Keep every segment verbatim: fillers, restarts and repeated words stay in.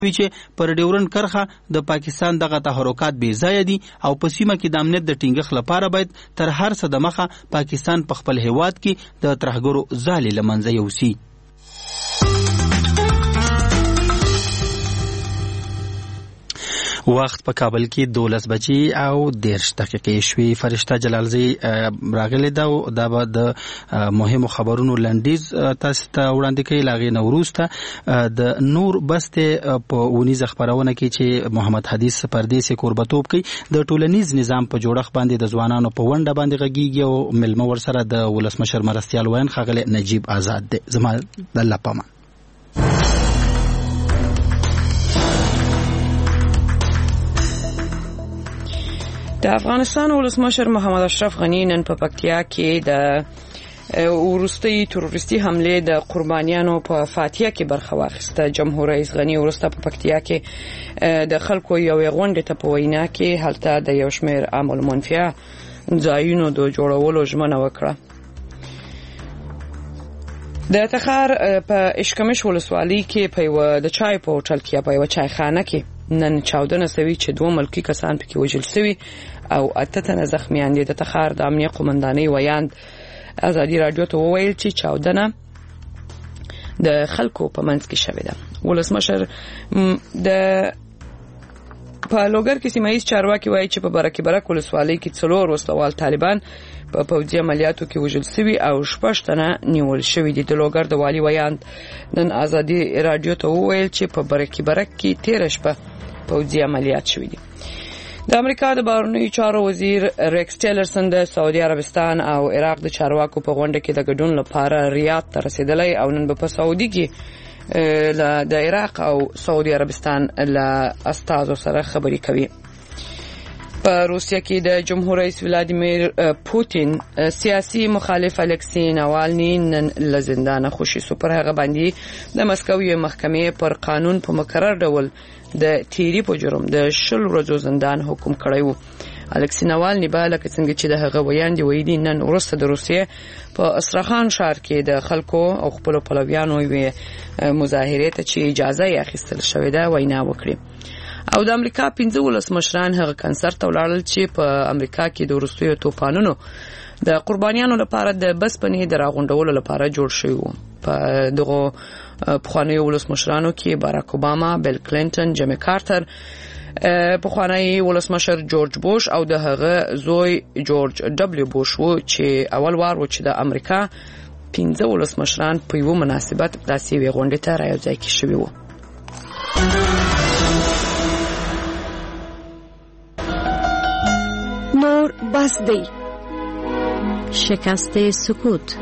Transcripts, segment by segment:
وی چې پر ډیورنډ کرښه د پاکستان دغه تحرکات بې ځایه دي او په سیمه کې د امنیت د ټینګښت لپاره باید تر هر څه د مخه پاکستان په خپل هیواد کې د ترهګرو ځالې له منځه یوسي. وخت په کابل کې دولس بجې او دېرش دقیقې شوې. فرشته جلالزی راغلی ده او دا به د مهمو خبرونو لنډیز تاسو ته وړاندې کوي. له هغې نه وروسته د نور بستې په اونیزه خپرونه کې چې محمد حدیث پردیسي کوربتوب کوي د ټولنیز نظام په جوړښت باندې د ځوانانو په ونډه باندې غږیږي او مېلمه ورسره د ولسمشر مرستیال ویاند ښاغلی نجیب آزاد دی. زما د الله پامان. د افغانستان ولسمشر محمد اشرف غنی نن په پکتیا کې د وروستي تروریستي حمله د قربانیانو په فاتحه کې برخه واخیسته. جمهور رئیس غنی ورسته په پکتیا کې د خلکو یو غونډه ته په وینا کې هلته د یو شمېر عامل منفعه ځایونو د جوړولو ژمنه وکړه. د تخار په اشکمش ولسوالۍ کې په یو د چای په هوټل کې په یو چایخانه کې نن چاودنه سوي چې دوه ملکی کسان پکې وژل سوي او اته تنه زخمیان دي. د تخار د امنیه قومندانۍ ویاند ازادي رادیو ته وویل چې چاودنه د خلکو په منځ کې شوې ده. ولسمشر د په لوګر کې سیمایي چارواکي وایي چې په برکې برک ولسوالۍ کې څلور وسلوال طالبان په پوځي عملیاتو کې وژل سوي او شپږ تنه نیول شوي دي. د لوګر د والي ویاند نن ازادي رادیو ته وویل چې په برکې برک کې تیر شپه پوځي عملیات شوي دي. د امریکا د بهرنیو چارو وزیر ریکس ټیلرسن د سعودي عربستان او عراق د چارواکو په غونډه کې د ګډون لپاره ریاض ته رسیدلی او نن په سعودي کې د عراق او سعودي عربستان له استازو سره خبرې کوي. په روسیه کې د جمهور رئیس ولادیمیر پوتین سیاسي مخالف الکسی ناوالني نن له زندانه خوشي سو. پر هغه باندې د مسکو یو محکمې پر قانون په مقرر ډول د تیری په جرم د شل ورځو زندان حکم کړی وو. الکسی ناوالني به لکه څنګه چې د هغه ویاندې ویلي نن وروسته د روسیې په استراخان ښار کې د خلکو او خپل پلویانو وی مظاهرې ته چې اجازه یې اخیستل شوې ده وینا وکړي. او د امریکا پنځه ولسمشران هغه کنسرت ته ولاړل چې په امریکا کې د وروستیو توپانونو د قربانیانو لپاره د بسپنې د راغونډولو لپاره جوړ شوی وو. په دغه پخوانیو ولسمشرانو کې باراک اوباما، بیل کلینټن، جیمی کارتر، پخوانی ولسمشر جورج بوش او د هغه زوی جورج ډبلیو بوش وو چې اول وار و چې د امریکا پنځه ولسمشران په یو مناسبت داسې وی غونډه ته راځي کې شوی وو. نور بس دی. شکست سکوت.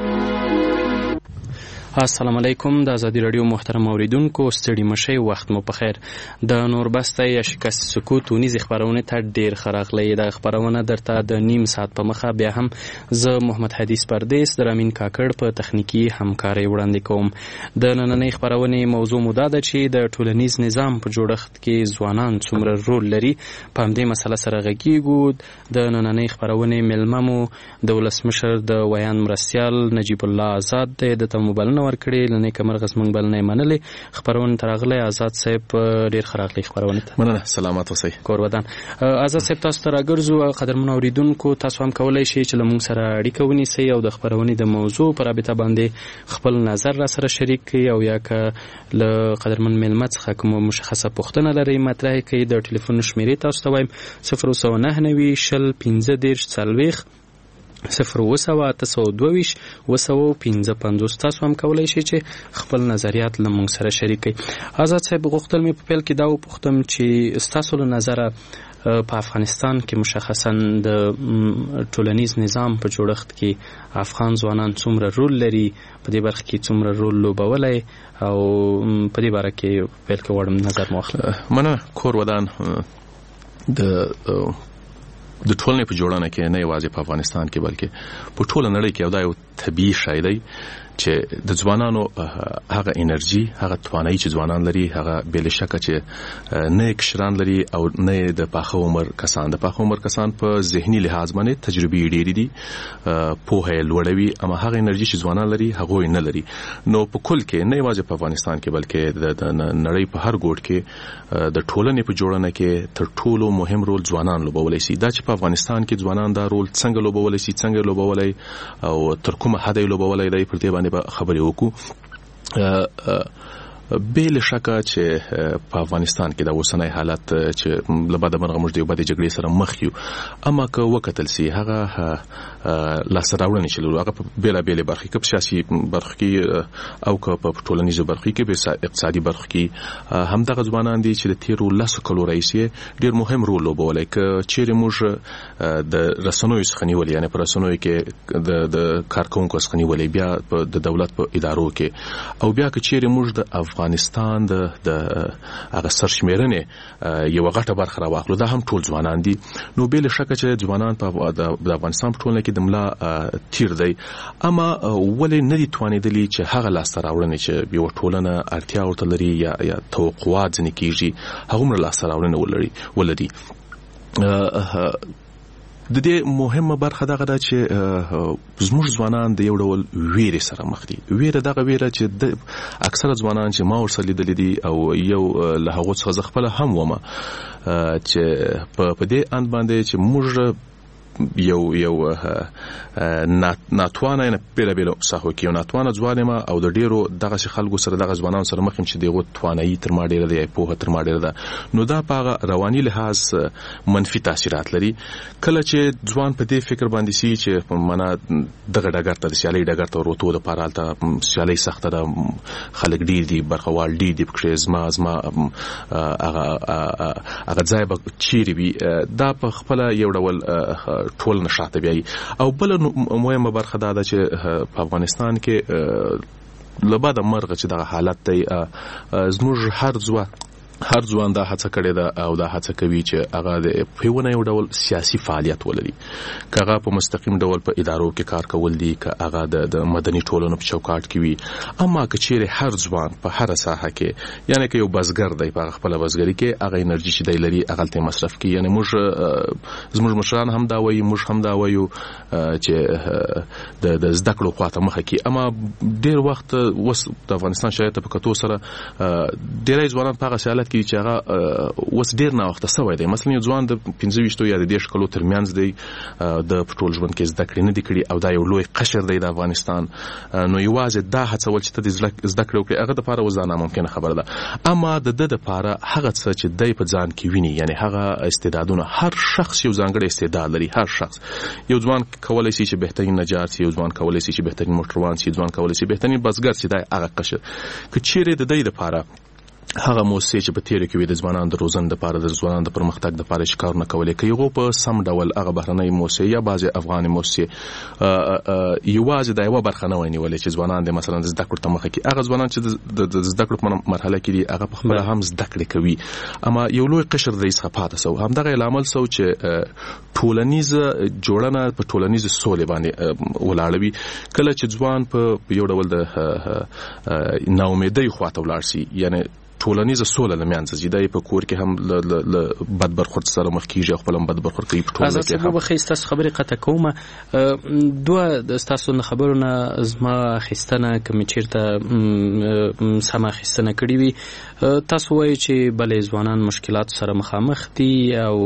السلام علیکم. د ازادي رادیو محترم اوریدونکو ستړي مشي وخت مو په خیر. د نوربسته یا شکست سکوت ونیزې خبرونه ته ډیر خراغلی. د خبرونه درته د نیم ساعت په مخه بیا هم زه محمد حدیث پردیس د رامین کاکړ په تخنیکی همکاري وړاندې کوم. د نننۍ خبرونه موضوع مو ده چې د ټولنیز نظام په جوړښت کې ځوانان څومره رول لري. په همدې مسله سره غږیږو. د نننۍ خبرونه ملمه مو د ولسمشر د ویان مرستیال نجیب الله آزاد د تموبل ورکړي. لنه کمر غسمنګ بل نه منلې. خبرونه ترغله آزاد صاحب ډیر خراغلی خبرونه ته مننه. سلامات اوسئ. کور ودان. آزاد صاحب تاسو ته راګرځو. قدرمن اوریدونکو تاسو هم کولای شئ چې لمون سره اړیکه ونیسئ او د خبرونه د موضوع پر رابطه باندې خپل نظر را سره شریک کړئ او یا که له قدرمن ملمه څخه کوم مشخصه پوښتنه لرئ مطرح کړئ. د ټلیفون شمیرې تاسو ته وایم صفر سو نه نوي شل پنځه دېرش څلوېښت صفر وسوه اته سوه دوه ویشت اوه سوه پنځه پنځوس. تاسو هم کولی شئ چې خپل نظریات له موږ سره شریک کړئ. آزاد صاحب غوښتل مې په پیل کې دا وپوښتم چې ستاسو له نظره په افغانستان کې مشخصا د ټولنیز نظام په جوړښت کې افغان ځوانان څومره رول لري، په دې برخه کې څومره رول لوبولی او په دې باره کې پیل کې غواړم نظر مو واخلم. مننه. کور ودان د د ټولنې په جوړونه کې نه یوازې په افغانستان کې بلکې په ټوله نړۍ کې یو دا یو طبیعي شی دی چې د ځوانانو هغه انرژي هغه توانایي چې ځوانان لري هغه بل شک چې نه کشران لري او نه د پاخه عمر کسان د پاخه عمر کسان په ذهني لحاظ باندې تجربې ډېرې دي په لوړوي اما هغه انرژي چې ځوانان لري هغه نه لري نو په کل کې نه یوازې په افغانستان کې بلکې د نړۍ په هر ګوټ کې د ټولنې په جوړونه کې تر ټولو مهم رول ځوانان لوبولی شي دا چې په افغانستان کې ځوانان دا رول څنګه لوبولی شي څنګه لوبولی او تر کومه حد لوبولی دی پر دې باندې خبرې وکړو بل شکه چې په افغانستان کې د اوسنۍ حالت چې لباده مرغه موږ د یو بده جګړې سره مخ یو اما که وکتل سي هغه لاسراوړنې چې هغه په بیل بیل برخې کې سیاسي برخې کې او که په ټولنیزو برخې کې په اقتصادي برخې کې هم دغه ځوانان دي چې د تیرو لاسو کلو رئیسي ډیر مهم رول لوبولای ک چیرې موږ د رسنوي څخنیول یعنی پر رسنوي کې د د کارکونکو څخنیول بیا د دولت په ادارو کې او بیا که چیرې موږ د افغانستان د د هغه سرشمیرنې یو غټه برخه راوخلو دا هم ټول ځوانان دي نو بل شک چې ځوانان په د افغانستان په ټولنه کې د ملا تیر دی اما ولې نه دي توانیدلی چې هغه لاس راوړنې چې یو ټولنه اړتیا ورته لري یا یا توقعات ځنې کیږي هغه مر لاس راوړنه ولري ولدي د دې مهمه برخه دغه ده چې زموږ ځوانان د یو ډول ویرې سره مخ دي ویره دغه ویره چې د اکثره ځوانان چې ما ورسره لیدل دي او یو له هغه څخه خپل هم ومه چې په دې اند باندې چې موږ یو یو ناتوانه نه بیل بیل صحو کې ناتوانه ځوانه او د ډیرو دغه خلکو سره دغه ځوانان سره مخ چې دغه توانایي تر ما ډیره دی په تر ما ډیره ده نو دا په رواني لحاظ منفي تاثیرات لري کله چې ځوان په دې فکر باندې سي چې معنا دغه ډګر ته د سیالي ډګر ته ورته د پارالته سیالي سخت ده خلک ډیر دي برخوال ډیر دي په زما زما هغه هغه ځای به چیرې وي دا په خپل یو ډول ټول نشاته بیاي او بل مهمه برخه دا ده چې په افغانستان کې لباده مرغه چې د حالت دی زموږ هر ځوان هر ځوان دا هڅه کړې ده او دا هڅه کوي چې هغه د پیونه یو ډول سیاسي فعالیت ولري کغه په مستقیم ډول په ادارو کې کار کول دي ک هغه د مدني ټولنو په چوکاټ کې وي اما که چیرې هر ځوان په هر ساحه کې یعنی که یو بزګر دی په خپل بزګری کې هغه انرژي چې دی لري هغه ته مصرف کوي یعنی موږ زموږ مشران هم دا وایي موږ هم دا وایو چې د د زده کړو خواته مخه کې اما ډیر وخت وس د افغانستان شایته په کتو سره ډیرای ځوانان په هغه کې چې هغه وس ډیر نه وخت سوي دی مثلا یو ځوان د پنځه ویشت یا د دیش کلو ترمنځ دی د پټرول ژوند کې زده کړې نه دی کړي او دا یو لوی قشر دی د افغانستان نو یوازې دا هڅول چې د زده کړو کې هغه د لپاره وزانه ممکنه خبره ده اما د د لپاره هغه څه چې دای په ځان کې ویني یعنی هغه استعدادونه هر شخص یو ځانګړی استعداد لري هر شخص یو ځوان کولای شي چې بهترین نجار شي یو ځوان کولای شي چې بهترین موټروان شي ځوان کولای شي بهترین بزګر شي دا هغه قشر که چیرې د دې لپاره هغه موسسې چې په تیر کې د ځوانانو د روزن د لپاره د ځوانانو د پرمختګ د لپاره شکار نه کولای کوي یو په سم ډول هغه بهرنۍ موسسې یا بعضي افغاني موسسې یوازې د یو برخه نه ونیولې چې ځوانان د مثلا زده کړو ته مخه کې هغه ځوانان چې د زده کړو په مرحله کې دي هغه په خپل هم زده کړې کوي اما یو لوی قشر د ریس خپاته سو هم دغه عامل سو چې ټولنیز جوړنه په ټولنیز سولې باندې ولاړوي کله چې ځوان په یو ډول د ناامیدۍ خواته ولاړ شي یعنی ټولنیزه سوله لمنځه زیدای په کور کې هم ل بد برخورد سره مخ کیږي خپل هم بد برخورد کوي په ټولنه کې هم زه به خسته خبرې قطع کوم دوه د تاسو نه خبرونه زما خستنه کوم چیرته سما خستنه کړی وي تاسو وایي چې بلې ځوانان مشکلات سره مخامخ دي او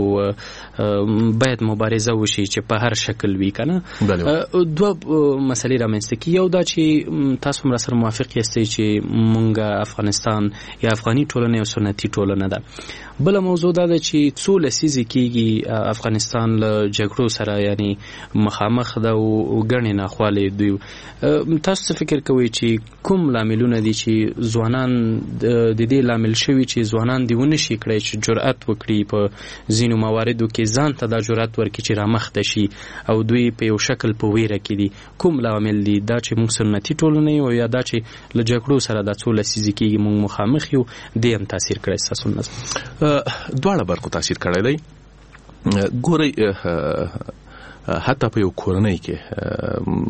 باید مبارزه وشي چې په هر شکل وي کنه دوه مسلې رامنځته کی یو دا چې تاسو هم سره موافق یاستئ چې مونږ افغانستان یا افغاني ټولنه او سنتي ټولنه ده بل موضوع دا ده چې څو لسیزې کېږي افغانستان له جګړو سره یعنی مخامخ ده او ګڼې ناخوالې دوی تاسو څه فکر کوئ چې کوم لاملونه دي چې ځوانان د دې لامل شوي چې ځوانان دې ونه شي کړی چې جرأت وکړي په ځینو مواردو کې ځان ته دا جرأت ورکړي چې رامخته شي او دوی په یو شکل په ویره کې دي کوم لامل دي دا چې موږ سنتي ټولنه یو یا دا چې له جګړو سره دا څو لسیزې کېږي موږ مخامخ یو دې هم تاثیر کړی ستاسو نظر دواړه برخو تاثیر کړی دی ګورئ حتی په یو کورنۍ کې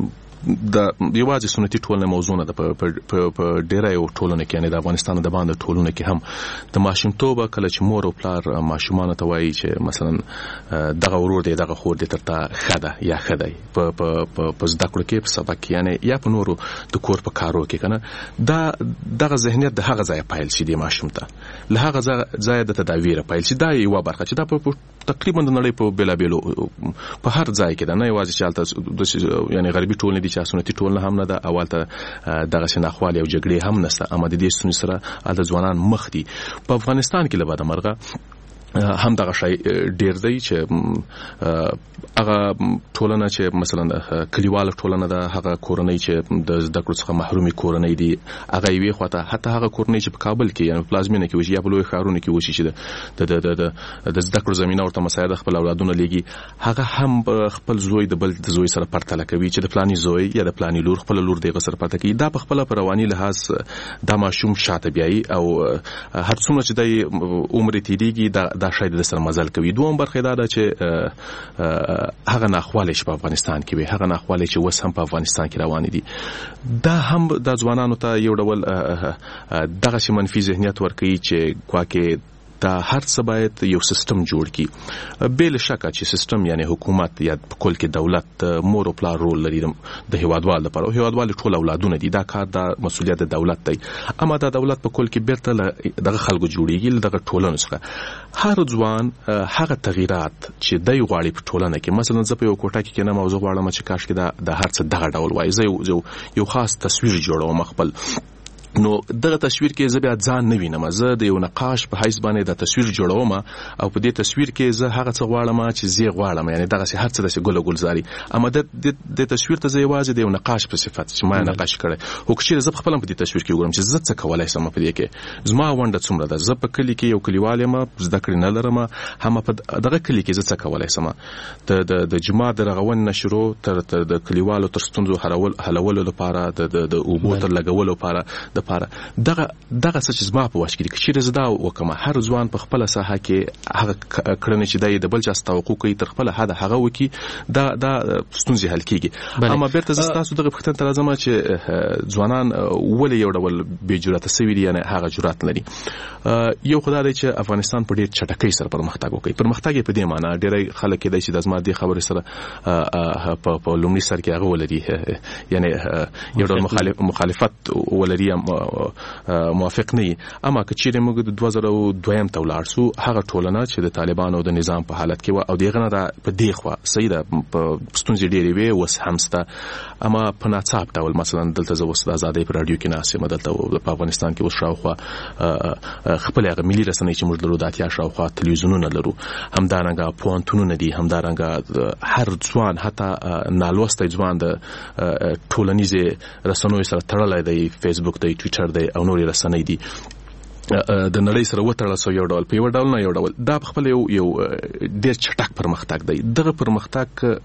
د یوازې سنتي ټولنې موضوع نه ده په ډیره یو ټولنه کې، یعنی د افغانستان د باندې ټولنه کې هم د ماشومتوب کله چې مور او پلار ماشومان ته وایي چې مثلا دغه ورور دی دغه خور دی ترته خده یا خده په په په زده کړو کې په سبق کې، یعنی یا په نورو د کور په کارو کې کنه دا دغه ذهنیت د هغه ځای پایل شي د ماشوم ته، له هغه ځای د تداویر پایل شي. دا یو برخه چې دا په تقریبا د نړۍ په بلا بیلو په هر ځای کې دا نه یوازې چالت یعنی غربي ټولنې دي چې سنتي ټولنه هم نه ده، اولته دغه شناخوالي او جګړې هم نشته، اما د دې ستونزې سره د ځوانان مخ دي. په افغانستان کې له بعد مرغه هم دغه شی ډیر دی چې هغه ټولنه چې مثلا کلیواله ټولنه ده، هغه کورنۍ چې د زده کړو څخه محرومي کورنۍ دي، هغه یې خواته حتی هغه کورنۍ چې په کابل کې یعنی پلازمینه کې وشي یا په لوی ښارونو کې وشي چې د د د د زده کړو زمينه ورته مساعده خپل اولادونه لګي، هغه هم خپل زوی د بل د زوی سره پرتله کوي چې د پلاني زوی یا د پلاني لور خپل لور دغه سره پرتله کوي. دا په خپل رواني لحاظ د ماشوم شاته بیاي او هر څومره چې د عمر تیریږي دا دا شاید د سر مزل کوي. دوم برخه دا ده چې هغه ناخواله چې په افغانستان کې وي، هغه ناخواله چې وس هم په افغانستان کې روان دي، دا هم د ځوانانو ته یو ډول دغه شي منفي ذهنیت ورکوي چې ګواکې دا هر څه باید یو سیستم جوړ کی. بل شکه چې سیستم یعنی حکومت یا په کل کې دولت مور او پلار رول لري د هیوادوال لپاره، او هیوادوال ټول اولادونه دي، دا کار د مسولیت د دولت دی. اما دا دولت په کل کې بیرته دغه خلکو جوړیږي دغه ټولنه څخه هر ځوان هغه تغیرات چې دای غواړي په ټولنه کې، مثلا زه په یو کوټه کې کنه موضوع غواړم چې کاش کې دا د هر څه دغه ډول وای، زه یو خاص تصویر جوړوم خپل، نو دغه تصویر کې زه بیا ځان نه وینم، زه د یو نقاش په حیث باندې د تصویر جوړوم او په دې تصویر کې زه هغه څه غواړم چې زه غواړم، یعنی دغه هر څه د ګل ګلزاري، اما د د تصویر ته زه یوازې د یو نقاش په صفت چې ما نقاش کړی او چې زه خپل په دې تصویر کې وګورم چې زه څه کولای شم په دې کې، زما ونده څومره ده، زه په کلی کې یو کلیوال یم زده کړې نه لرم، هم په دغه کلی کې زه څه کولای شم. د د جماعت د رغون نشرو تر د کلیوالو تر ستونزو حلولو لپاره د د اوبو تر لګولو لپاره د لپاره دغه دغه څه چې زما په واش کې چې زدا وکم هر ځوان په خپل ساحه کې هغه کړنې چې د بل چا توقع کوي تر خپل حد هغه وکي دا دا ستونزې حل کیږي. اما بیرته زستاسو دغه پختن تر ازمه چې ځوانان ولې یو ډول بے جرأت سوي دي، یعنی هغه جرأت لري. یو خدای دی چې افغانستان په ډیر چټکۍ سره پرمختګ وکړي، پرمختګ په دې معنی ډیری خلک دی چې د ازما دي خبرې سره په لومړي سر کې هغه ولري، یعنی یو ډول مخالفت ولري موافق نه. اما که چیرې موږ د دوه زره دوه ته ولاړ سو، هغه ټولنه چې د طالبانو د نظام په حالت کې و او دغه نه په دیخوا صحیح ده په ستونزې ډېرې وي وس همسته، اما په ناڅاپ ډول مثلا دلته زه وس د آزادۍ پر رادیو کې ناسم دلته په افغانستان کې وس شاوخوا خپل هغه ملي رسنۍ چې موږ لرو د اتیا شاوخوا تلویزیونونه لرو، همدارنګه پوهنتونونه دي، همدارنګه هر ځوان حتی نالوستی ځوان د ټولنیزې رسنیو سره تړلی دی، فیسبوک دی، ټویټر دی او نورې رسنۍ دي، د نړۍ سره وتړل سو یو ډول په یو ډول نه یو ډول. دا په خپل یو یو ډیر چټک پرمختګ دی. دغه پرمختګ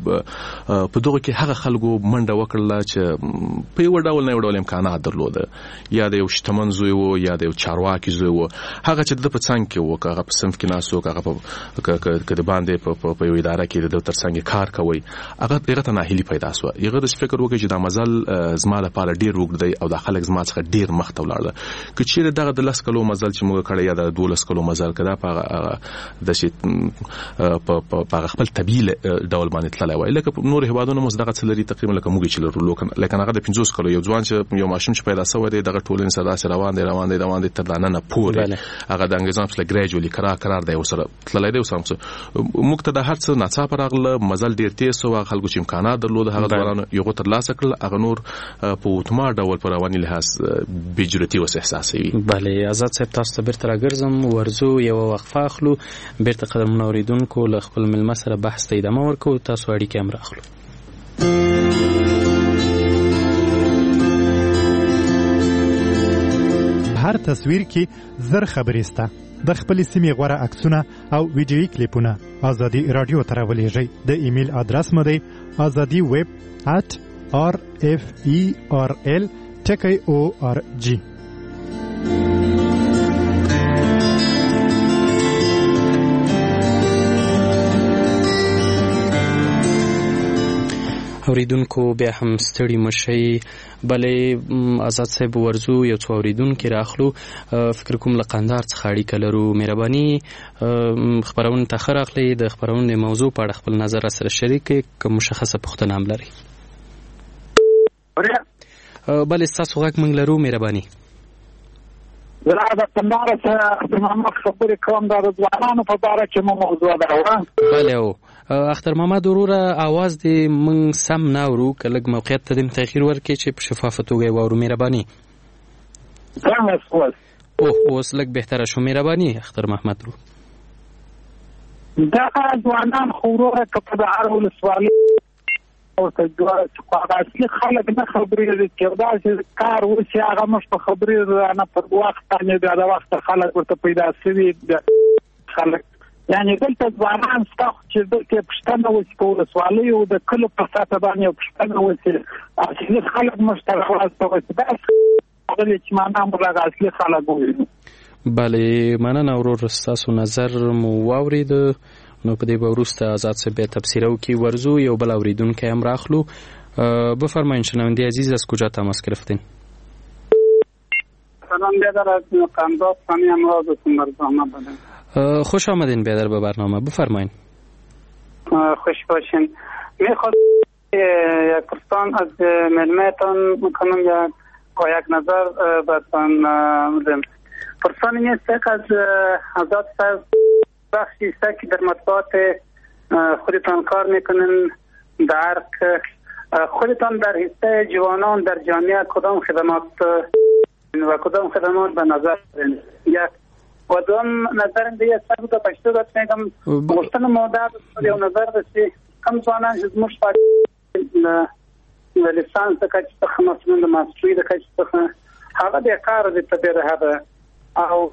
په دغه کې هغه خلکو منډه وکړه چې په یو ډول نه یو ډول امکانات درلوده، یا د یو شتمن زوی وو یا د یو چارواکي زوی وو، هغه چې د په څنګ کې وو، هغه په صنف کې ناسو، هغه په کده باندې په یو اداره کې د تر څنګ کار کوي، هغه هغه ته ناهیلي پیدا شو. هغه د فکر وکړي چې دا مزل زما لپاره ډیر وګړي او د خلک زما څخه ډیر مخ ته ولاړ، که چیرې دغه د لاس کلو مزل چې موږ کړی یا د دولس کلو مزل کړه په د شي په خپل طبيعي ډول باندې تللی وای، لکه نور هوادونو مو دغه څلري تقریبا لکه موږ چې لرو، لکه هغه د پنځوس کلو یو ځوان چې یو ماشوم چې پیدا شوی دی دغه ټولنې سره داسې روان دی روان دی روان دی تر دانه پورې، هغه د انګریزانو په ګریجوالي قرار قرار دی وسره تللی دی. وسره موږ ته د هر څه ناڅاپه راغله، مزل ډیر تیز سو، خلکو چې امکانات درلود هغه ځوانانو یو تر لاسه کړل، هغه نور په اتومات ډول په رواني لحاظ بجرتی وس احساسوي. بله آزاد صاحب تاسو ته بیرته راګرځم، ورزو یو وقفه اخلو، بیرته قدمونه اوریدونکو له خپل ملمه سره بحث ته ادامه ورکو، تاسو اړیکې هم راخلو. هر تصویر کې زر خبرې سته، د خپل سیمې غوره عکسونه او ویډیویي کلیپونه آزادي رادیو ته راولېږئ. د ایمیل ادرس مو دی آزادي ویب at r f e r l ټکی او ار جی. اوریدونکو بیا هم ستړي مشي بلې آزاد صاحب ورزو یو څو اوریدونکو راخلو فکر کوم لقندار څخه اړیکه لرو مهرباني خبرونه تاخر اخلي د خبرونه موضوع په اړه خپل نظر سره شریک کوم مشخصه پوښتنه هم لري بلې تاسو غږ موږ لرو مهرباني زه د کندهار څخه د محمد خبرې کوم د ځوانانو په اړه چې مو موضوع ده بله او اختر محمد وروره आवाज دې موږ سم نه اورو که لږ موقعیت ته دې تغییر ورکړي چې په شفافه توګه یې واورو مهرباني اوه اوس لږ بهتره شو مهرباني اختر محمد ورو دغه ځوانان خو وروره که په د هر ولسوالۍ او ته جوړه چې اصلي خلک نه خبرېږي چې داسې کار وشي هغه موږ په خبرې نه پر وخت باندې بیا د وخته خلک ورته پیدا شوي خلک یعنې دلته ځوانان شته چې دلته پوښتنه وشي په ولسوالیو د کلو په سطحه باندې پوښتنه وشي اصلي خلک موږ ته راوستل شي داسې هغه چې معنا موږ هغه اصلي خلک ووینو بله مننه ورور ستاسو نظر مو واورید نو په دې به وروسته آزاد صاحب بیا تبصره وکړي ورزو یو بل اورېدونکی هم راخلو بفرمایین شنونده عزیز از کجا تماس گرفتین سلام بیادر از قنداز ثانی امراض برنامه بدن خوش آمدین بیادر به برنامه بفرمایین خوش باشین میخواد یک پرسان از ملمتان میکنم یا با یک نظر برسان مدم پرسان این است که از آزاد صاحب بخشی است که در مطبوعات خودتان کار میکنن در خودتان در حصه جوانان در جامعه کدام خدمات و کدام خدمات به نظر دارین یک و دوم نظر دیگه است که پشتو داد میگم گفتن مادر یا نظر دستی کم جوانان از مشفق لیسانس که چه خمسون ماستری که چه هغه د کار د تبیر هغه او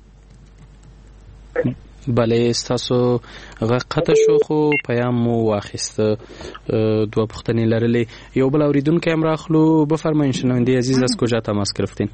بله ستاسو غقته شو خو پیام مو واخیسته دوه پوښتنې لرلې یو بل اوریدونکی هم راخلو بفرمایئ شنونده عزیز از کجا تماس گرفتین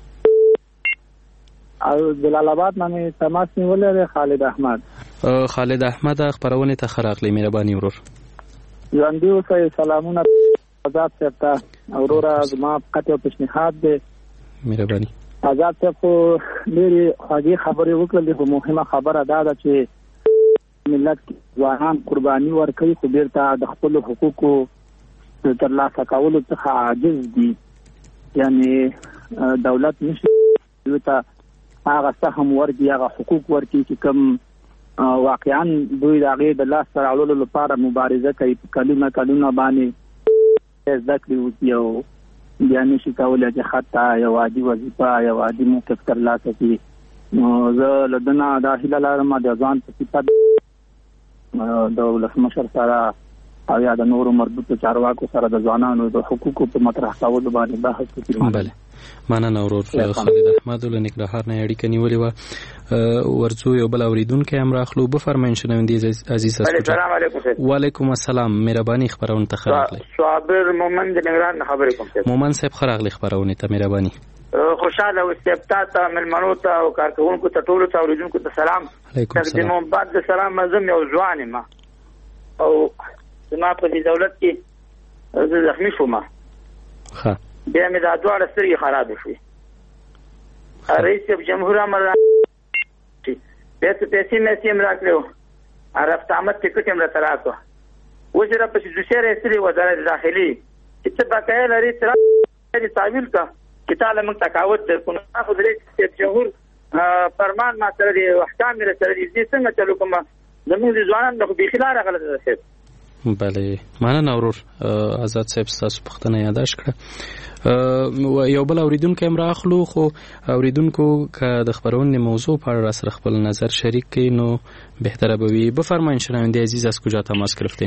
او جلال آباد نامې تماس نیولې خالد احمد خالد احمد خبرونه ته خراغلی مهرباني ورور ژوندي اوسئ سلامونه آزاد صاحب ته اورورا زما قطع پیشنهاد دی مهرباني آزاد صاحب خو ډېرې خوږې خبرې وکړلې خو مهمه خبره دا ده چې ملت ځوانان قرباني ورکوي خو بیرته د خپلو حقوقو ترلاسه کولو څخه عاجز دي یعنې دولت نشي دوی ته هغه سهم ورکړي هغه حقوق ورکړي چې کوم واقعا دوی د هغې د لاسته راوړلو لپاره مبارزه کوي په کلونه کلونه باندې زده کړې وکړي او بیا نشي کولی چې حتی یو عادي وظیفه یو عادي موقف ترلاسه کړي نو زه له ده نه دا هیله لرم د ځوان په صفت د ولسمشر سره او یا د نورو مربوطو چارواکو سره د ځوانانو د حقوقو په مطرح کولو باندې بحث وکړي. بله مننه ورور خالد احمد له ننګرهار نه اړیکه نیولې وه ورڅو یو بل اورېدونکی هم راخلو بفرمایئ شنونده عزیز السلام علیکم وعلیکم السلام مهرباني خبرونه ته ښه راغلی صابر مومن د ننګرهار نه خبرې کوم مومن صاحب ښه راغلی خبرونې ته مهرباني خوشاله اوسئ ته مېلمنو ته او کارکوونکو ته ټولو ته اورېدونکو ته سلام تقدیم بعد د سلام مزم یو ځوان یم او زما په دې دولت کې زه زخمي شوم ښه بیا مې دا دواړه سترګې خرابې شوې رئیس جمهور امر بیا څه پیسې مې هم راکړې رفت آمد ټکټ یې راته راکړه اوس یې راپسې دوسیه راایستلې وزارت داخلي چې څه بقایه لرې څه تعویل کړه چې تا له موږ تقاوت درکړو خو د رئیس جمهور فرمان ما سره دی احکام یې سره دي زه څنګه چلو کوم زموږ د ځوانانو د خو بیخي لاره غلطه ده صاحب بله مننه ورور آزاد صاحب ستاسو پوښتنه یاداش کړه یو بل اوریدونکی هم راخلو خو اوریدونکو که د خبرونې موضوع په اړه راسره خپل نظر شریک کړي نو بهتره به وي بفرمایئ شنونده عزیز از کجا تماس گرفتین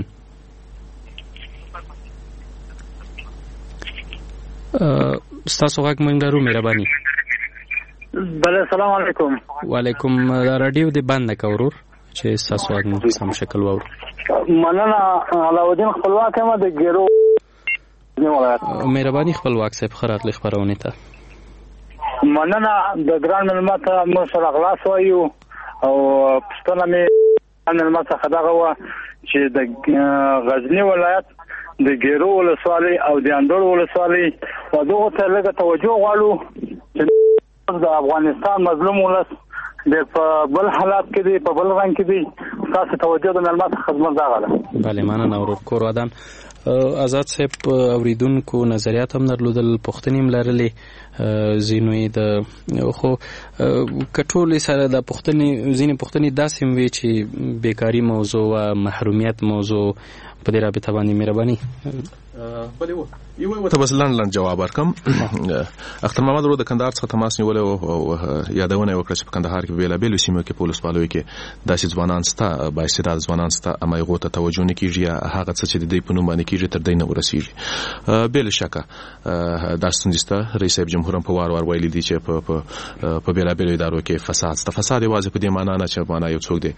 ستاسو غږ موږ لرو مهرباني بله سلام علیکم وعلیکم رادیو دې بند کړه ورور چې ستاسو غږ موږ سم شکل واورو مننه علاودین خپلواک یم د ګیرو مهرباني خپلواک صاحب ښه راغلی خپرونې ته مننه د ګران مېلمه ته موږ سره خلاص وایو او پوښتنه مې ګران مېلمه څخه دغه وه چې د غزني ولایت د ګیرو ولسوالۍ او د اندړ ولسوالۍ په دغه ته لږه توجه غواړو چې د افغانستان مظلوم ولس د په بل حالات کې دی، په بل رنګ کې دی. تاسو توجه د ملمت خدمت دا غواړم. بله مننه ورور کور ودان. آزاد صاحب اوریدونکو نظریات هم درلودل، پوښتنې هم لرلې، ځینو یې د خو کټولې سره د پوښتنې ځینې پوښتنې داسې هم وي چې بیکاري موضوع او محرومیت موضوع په دې رابطه باندې مهرباني بلې و یو ته بس لاند لاند جواب ورکم. اختر محمد ورو د کندهار څخه تماس نیولې او یادونه وکړه چې په کندهار کې بیلابېلو سیمو کې پولیس پالوي کې داسې ځوانان ستا بااستعداد ځوانان ستا اما یو ته توجه نه کیږي، هغه څه چې د دې په نوم باندې کیږي تر دې نه ورسیږي. بل شکه دا ستونزې ستا رئیس جمهور هم په وار وار ویلي دي چې په په بیلابېلو ادارو کې فساد ستا. فساد یوازې په دې معنا نه چې معنا یو څوک دی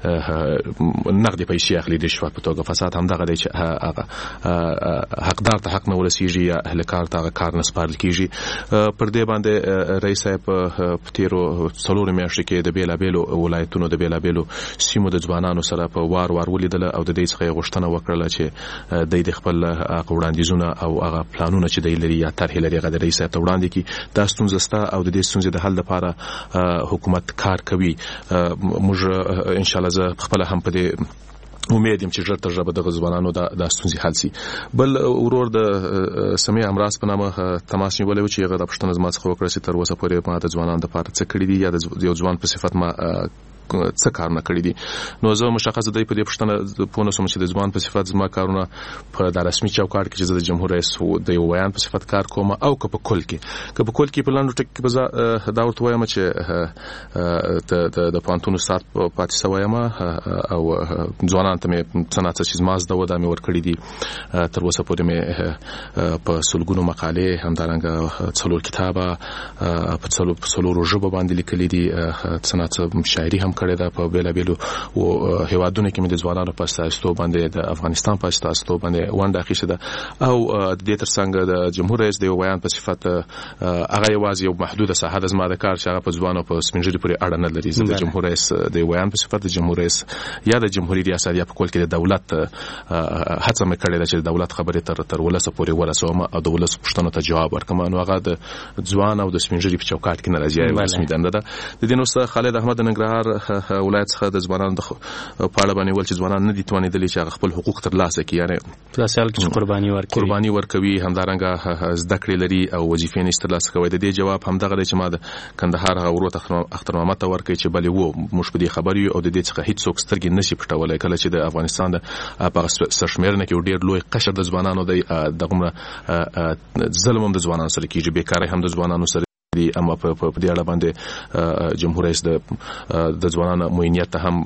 نقدي پیسې اخلي د رشوت په توګه. فساد هم دغه دی چې هغه حقدار ته حق نه ورسیږي یا اهل کار ته کار نه سپارل کیږي. پر دې باندې رئیس صاحب په تیرو څلورو میاشتو کې د بیلابېلو ولایتونو د بیلابېلو سیمو د ځوانانو سره په وار وار ولیدل او د دې څخه غوښتنه وکړه چې د دې خپل وړاندیزونه او هغه پلانونه چې د لري یا طرح لري هغه د رئیس صاحب ته وړاندې کی. دا ستونزه ستا او د دې ستونزې د حل لپاره حکومت کار کوي. موږ ان شاء الله زه خپل هم په دې امید یم چې ژر تر ژبه د ځوانانو د ستونزې حل شي. بل ورور د سمیع امراض په نامه تماس نیولې و چې هغه د پښتنو زما څخه وکړه چې تر اوسه پورې ما د ځوانانو لپاره څه کړي دي یا د یو ځوان په صفت ما څه کار نه کړی دي. نو زه مشخص دی په دې پښتنه پونه سم چې د ځوان په صفت زما کارونه په د رسمي چوکاټ کې چې د جمهور رئیس د یو بیان په صفت کار کوم او که په کل کې که په کل کې په لاندو ټک کې دا ورته وایم چې د د پانتون سات پاتې سوایم او ځوانان ته مې څنګه چې زما زده و دا مې ور کړی دي. تر اوسه پورې مې په سلګونو مقالې همدارنګه څلور کتابه په څلور په څلور ژبه باندې لیکلي دي. څنګه شاعري هم کړی دا په بیلابېلو هیوادونو کې مې د ځوانانو په استازیتوب باندې د افغانستان په استازیتوب باندې ونډه اخیستې ده او د دې ترڅنګ د جمهور رئیس د یو بیان په صفت هغه یوازې یو محدوده ساحه د زما د کار چې هغه په ځوانو په سپینږیري پورې اړه نه لري. د جمهور رئیس د یو بیان په صفت د جمهور رئیس یا د جمهوریت ریاست یا په کول کې د دولت هڅه مې کړې ده چې د دولت خبرې تر تر ولس پورې ورسوم او د ولس پوښتنو ته جواب ورکړم. نو هغه د ځوان او د سپینږیري په چوکاټ کې نه راځي، یو رسمي دنده ده. د دې نو خالد احمد ننګرهار ولایت څخه د ځوانانو د پاړه باندې ول چې ځوانان نه دي توانېدلي چې خپل حقوق ترلاسه کړي، یعنی په سیال کې قرباني ورکوي قرباني ورکوي همدارنګه زده کړې لري او وظیفې نه ترلاسه کوي. د دې جواب هم دغه دی چې ما د کندهار غورو اختر محمد ته ورکړي چې بلې وو موږ په دې خبر یو او د دې څخه هیڅ څوک سترګې نشي پټولای. کله چې د افغانستان د سرشمېرنه کې ډېر لوی قشر د ځوانانو د دغه ظلم د ځوانانو سره کیږي، بیکاری هم د ځوانانو سره دي. اما په دې اړه باندې جمهور رئیس د د ځوانانو موینیت ته هم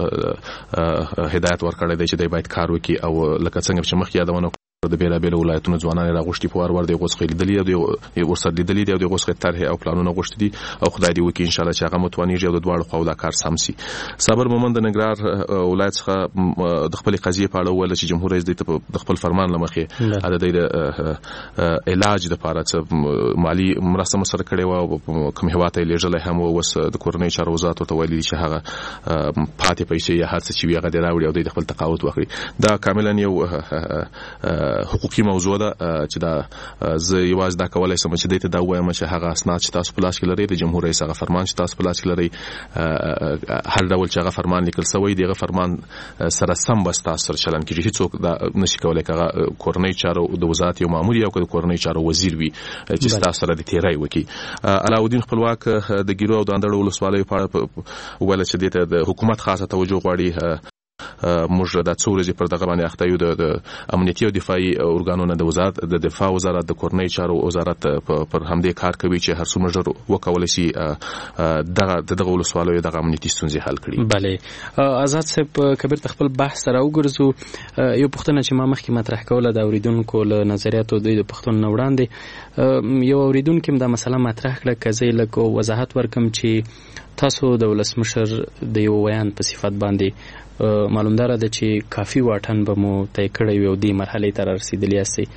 هدایت ورکړی دی چې دوی باید کار وکړي او لکه څنګه چې مخکې یادونه د بیلابېلو ولایتونو ځوانان راغوښتي په وار وار د غوښتل لیدلې او د ورسره لیدلې او د غوښتل طرح او پلانونه غوښتي دي او خدای دې وکړي ان شاء الله چې هغه متوانیږي او د دواړو خواو دا کار سم شي. صبر مومند د ننګرهار ولایت څخه د خپل قضیه په اړه ویل چې جمهور رئیس د خپل فرمان لمخې د دې علاج لپاره چې مالی مرسته مسره کړې و کوم هواته لېږل هم وس د کورنۍ چارو وزارت ته ویلي چې هغه پاتې پیسې یا هڅه چې ویغه دی راوړي او د خپل تقاعد وکړي. دا کاملا یو حقوقي موضوع ده چې دا زه یوازې دا کولای شم چې دې ته دا وایم چې هغه اسناد چې تاسو په لاس کې لرئ د جمهور رئیس هغه فرمان چې تاسو په لاس کې لرئ هر ډول چې هغه فرمان لیکل شوی دی هغه فرمان سره سم بس تاسو سره چلن کیږي. هیڅوک دا نشي کولای چې کورنۍ چارو د وزارت یو مامور یا د کورنۍ چارو وزیر وي چې تاسو سره د تیرای وکي. علاودین خپلواک د ګیرو او د اندړ ولسوالۍ په اړه ویل چې دې ته د حکومت خاصه توجه غواړي. موږ د څو ورځې پر دغه باندې اخته یو د امنیتي او دفاعي ارګانونو د وزارت د دفاع وزارت د کورنۍ چارو وزارت پر همدې کار کوي چې هر څومره ژر وکولای شي دغه دغه ولسوالیو دغه امنیتي ستونزې حل کړي. بله آزاد صاحب کبیر خپل بحث سره وګرځو. یو پوښتنه چې ما مخکې مطرح کوله د اوریدونکو له نظریاتو د پښتون نه وړاندې یو اوریدونکو دا مسله مطرح کړه کزې لکه وضاحت ورکم چې تاسو د ولسمشر د یو بیان په صفت باندې معلوم دار ده چې کافي واټن به مو طی کړی وي او دې مرحله ته رسیدلی یاستئ.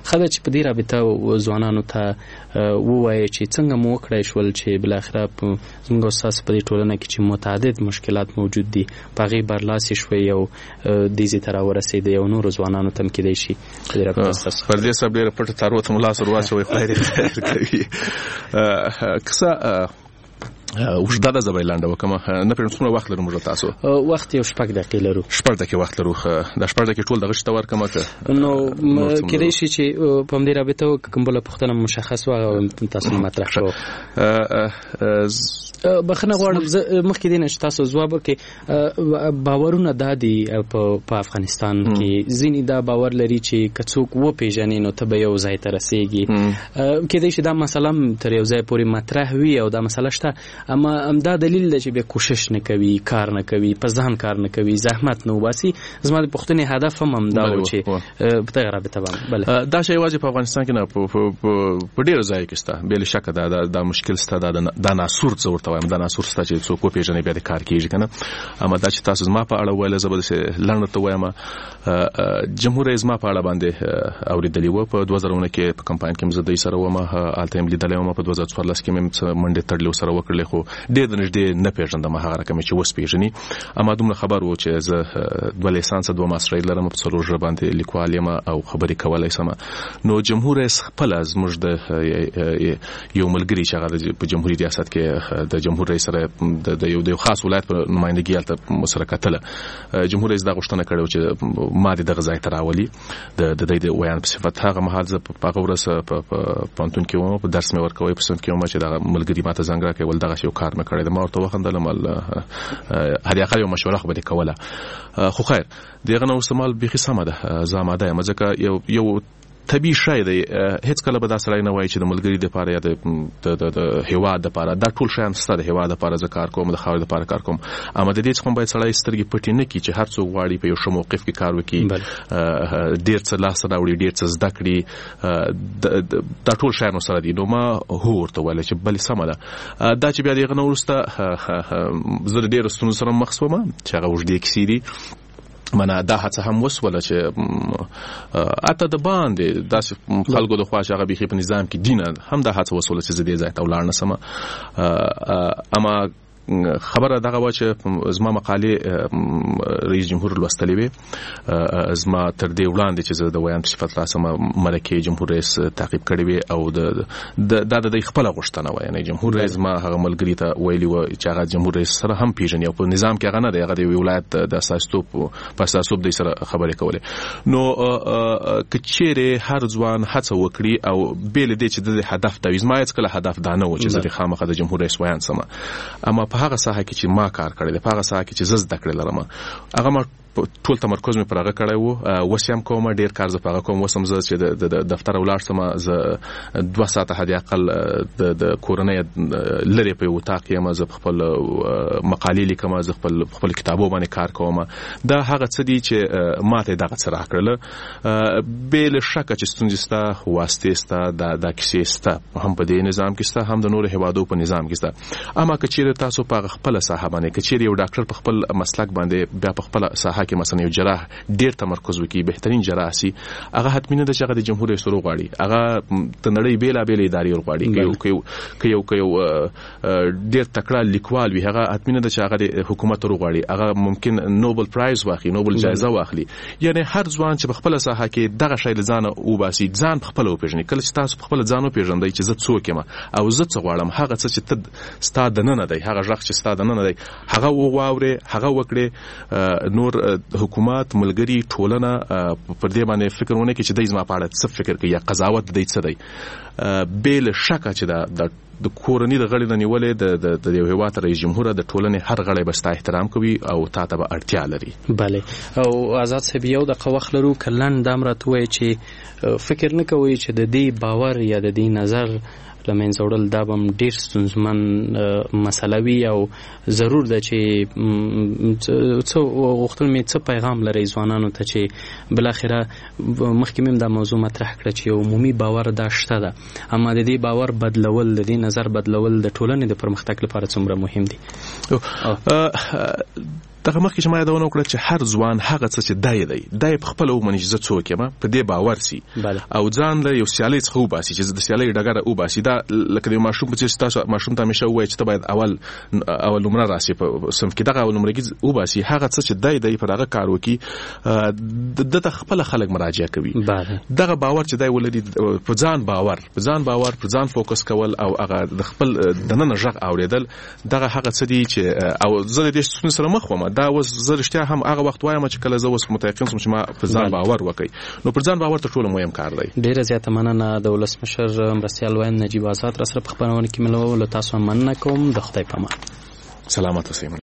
خدای چې په دې رابطه ځوانانو ته ووایي چې څنګه مو وکړای شول چې بل اخره زموږ استاد په دې ټولنه کې چې متعدد مشکلات موجود دي په هغې برلاسي شوي او دې ته راورسېدی او نورو ځوانانو ته هم کیدای شي په دې رابطه ستاسو پردې صاحب ډېره پټه تارو ته مو لاس ور واچوئ خدای دې خیر کوي کیسه اوږده ده زه به یې لنډه وکړم نه پوهېږم څومره وخت لرو موږ تاسو وخت یو شپږ دقیقې لرو شپږ دقیقې وخت لرو دا شپږ دقیقې ټول دغه شي ته ورکړم که نو کیدای شي چې په همدې رابطه کوم بله پوښتنه مشخص وه تاسو مطرح کړو بخښنه غواړم زه مخکې دې نه چې تاسو ځواب وکړئ باورونه دا دي په افغانستان کې ځینې دا باور لري چې که څوک وپېژنې نو ته به یو ځای ته رسېږي کیدای شي دا مسله هم تر یو ځای پورې مطرح وي او دا مسله شته اما همدا دلیل دی چې بیا کوشش نه کوي کار نه کوي په ځان کار نه کوي زحمت نه وباسي زما د پوښتنې هدف هم همدا و چې په دغه رابطه باندې دا شی یوازې په افغانستان کې نه په ډېرو ځایو کې شته بې له شکه دا دا مشکل شته دا ناسور څه ورته وایم دا ناسور شته چې څوک وپېژني بیا د کار کېږي که نه اما دا چې تاسو زما په اړه وویله زه به داسې لنډ ورته ووایم جمهور رئیس زما په اړه باندې اورېدلي وه په دوه زره اووه کې په کمپاین کې مې زه دوی سره وم هلته یم لیدلی وم په دوه زره څوارلس کې مې څه منډې تړلې ورسره وکړلې خو ډېر د نږدې نه پېژندم هغه رقم چې اوس پېژني اما دومره خبر و چې زه دوه لیسانسه دوه ماسټرۍ لرم په څلور ژبو باندې لیکوال یم او خبرې کولی شم نو جمهور رئیس خپله زموږ د یو ملګري چې هغه په جمهوري ریاست کې د جمهور رئیس سره د یو د یو خاص ولایت په نمایندګي هلته سره کتله جمهور رئیس دا غوښتنه کړې وه چې ما دې دغه ځای ته راولي د دوی د ویان په صفت هغه مهال زه په هغه ورځ په پوهنتون کې وم په درس مې ورکوی په صنف کې وم چې دغه ملګري ما ته زنګ راکړی ول دغسې یو کار مې کړی دی ما ورته وخندلم حداقل یو مشوره خو به دې کوله خو خیر د هغه نه وروسته مال بیخي سمه ده زه اماده یم ځکه یو یو طبیعي شی دی هیڅ کله به دا سړی نه وایي چې د ملګري دپاره یا د هېواد دپاره دا ټول شیان شته د هېواد دپاره زه کار کوم د خاورې دپاره کار کوم اما د دې څخه هم باید سړی سترګې پټې نه کړي چې هر څوک غواړي په یو ښه موقف کې کار وکړي ډېر څه لاسته راوړي ډېر څه زده کړي دا ټول شیان ورسره دي نو ما هو ورته ویلی چې بلې سمه ده دا چې بیا د هغه نه وروسته زه د ډېرو ستونزو سره مخ شوم چې هغه اوږدې کیسې دي منه دا هڅه هم وسوله چې اته د باندې داسې خلکو د خوا چې هغه بیخي په نظام کې دینه هم دا هڅه وسوله چې زه دې ځای ته ولاړ نه سم اما خبره دغه و چې زما مقالې رئیس جمهور لوستلې وې زما تر دې وړاندې چې زه د ویان په صفت راسم مرکې جمهور رئیس تعقیب کړی وې او د دا د خپل غوښتنه و یعنی جمهور رئیس ما هغه ملګری ته ویلي و چې هغه جمهور رئیس سره هم پیژني او په نظام کې هغه نه دی هغه د ولایت د اساساتوب په اساسوب د سره خبرې کولې نو کچېره هر ځوان هڅه وکړي او بیل دې چې د هدف د زما هیڅ کله هدف دا نه و چې زه د خامخا د جمهور رئیس ویان سم اما په هغه ساحه کې چې ما کار کړی دی په هغه ساحه کې چې زه زده کړې لرم هغه ما ټول تمرکز مې پر هغه کړی و اوس هم کوم ډېر کار زه په هغه کوم اوس هم زه چې د دفتر ولاړ شم زه دوه ساعته حد اقل د کورنۍ لرې په یو اتاق یم زه خپل مقالې لیکم زه خپل خپل کتابو باندې کار کوم دا هغه څه دي چې ما ته دغه څه راکړله بې له شکه چې ستونزې شته واسطې شته دا کیسې شته هم په دې نظام کې شته هم د نورو هېوادو په نظام کې شته اما که چیرې تاسو په خپله ساحه باندې که چیرې یو ډاکټر په خپل مسلک باندې بیا په خپله ساحه کې مثلا یو جراح ډیر تمرکز وکړي بهترین جراح سي هغه حتمی نه د چې هغه د جمهور رئیس غواړي هغه د نړۍ بیلا بیل ادارې غواړي که یو که یو ډیر تکړه لیکوال وي هغه حتمی نه د چې هغه د حکومت غواړي هغه ممکن نوبل پرایز واخلي نوبل جایزه واخلي یعنی هر ځوان چې په خپل ساحه کې دغه شی لزانه او باسي ځان په خپل وپیژني کله چې تاسو په خپل ځان وپیژندئ چې زه څوک یم او زه څه غواړم هغه څه چې ته ستا د نه نه دی هغه ځخ چې ستا د نه نه دی هغه وغواړي هغه وکړي نور حکومت ملګری ټولنه پر دې باندې فکر ونه کوي چې د ځما پاړه څه فکر کوي یا قضاوت دی څه دی بیل شکه چې دا د کورنۍ د غړي د نیولې د یو هیواد رئیس جمهور د ټولنې هر غړی به ستا احترام کوي او تا ته به اړتیا لري بله او آزاد صاحب یو د قوخ لرو کلن دام راتوي چې فکر نه کوي چې د دې باور یا د دې نظر لمنځه وړل دا به ډېر ستونزمن مسله وي او ضرور ده چې څه غوښتل مې څه پیغام لرئ ځوانانو ته چې بالاخره مخکې مې دا موضوع مطرح کړه چې یو عمومي باور دا شته ده اما د دې باور بدلول د دې نظر بدلول د ټولنې د پرمختګ لپاره څومره مهم دي دغه مخکې چې ما یادونه وکړه چې هر ځوان هغه څه چې دی دی دی په خپل ومني چې زه څوک یم په دې باور سي او ځان له یو سیالۍ څخه وباسي چې د سیالۍ ډګره وباسي. دا لکه د ماشوم په څیر تاسو ماشوم ته همیشه وایي چې ته باید اول اول نمره راسي په صنف کې دغه اول نمرګي وباسي. هغه څه چې دی دی په دغه کار وکړي د خپل خلک مراجعه کوي. دغه باور چې دی ولري په ځان باور په ځان باور په ځان فوکس کول او هغه د خپل دننه ژغ اوریدل دغه هغه څه دي چې او زه د دې سره مخ وم. دا اوس زه رښتیا هم هغه وخت وایم چې کله زه اوس متيقن شوم چې ما په ځان باور وکړي. نو پر ځان باور تر ټولو مهم کار دی. ډیره زیاته مننه د ولسمشر مرستیال وایم نجیب آزاد را سره په خبرونه کې ملو له تاسو مننه کوم. د خدای په امان. سلامت اوسئ.